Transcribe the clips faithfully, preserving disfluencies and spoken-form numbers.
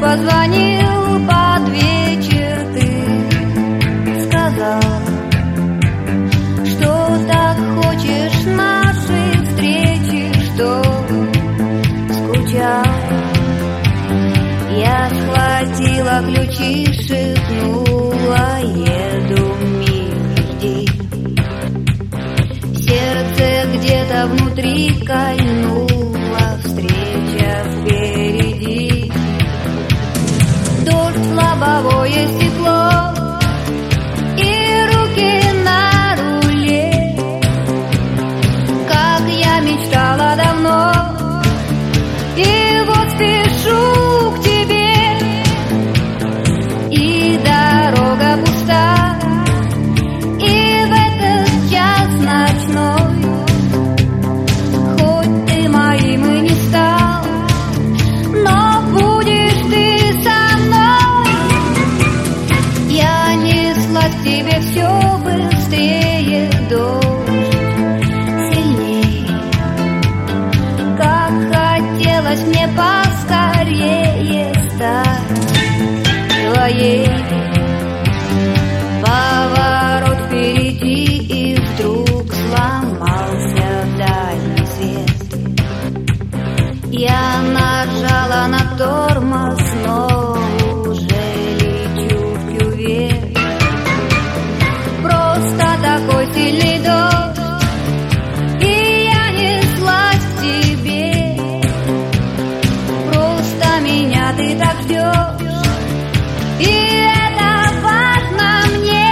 позвонил под вечер, ты сказал, что так хочешь нашей встречи, что скучал. Я схватила ключи, шепнула: еду, милый, жди. Сердце где-то внутри кольнуло, встреча впереди. Дождь, лобовое стекло и руки на руле, как я мечтала давно. И вот спешу к тебе, и дорога пуста, и в этот час ночной, хоть ты моим и не стал, но будешь ты со мной. Я неслась к тебе все быстрее, дождь сильней, как хотелось мне поскорее стать твоей. Поворот впереди, и вдруг сломался дальний свет. Я нажала на тормоз, но уже лечу в кювет. Просто такой сильный дождь, и я неслась к тебе. Просто меня ты так ждешь, и это важно мне.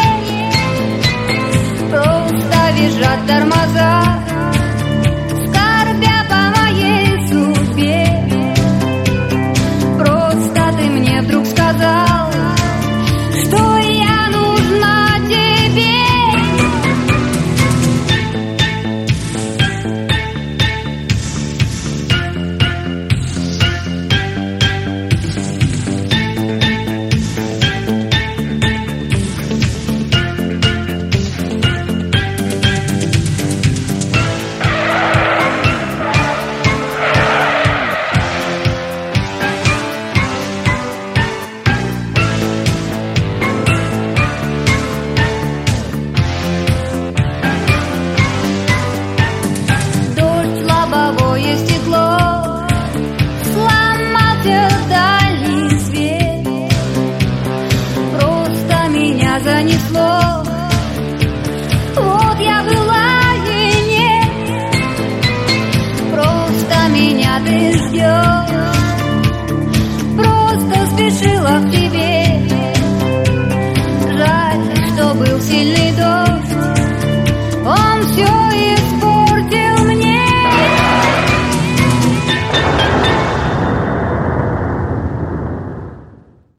Просто визжат тормоза, скорбя по моей судьбе. Просто ты мне вдруг сказал, что я нужна тебе. Дождь, лобовое стекло, сломался дальний свет. Просто меня занесло, вот я была и нет. Просто меня ты ждешь, просто спешила к тебе. Жаль, что был сильный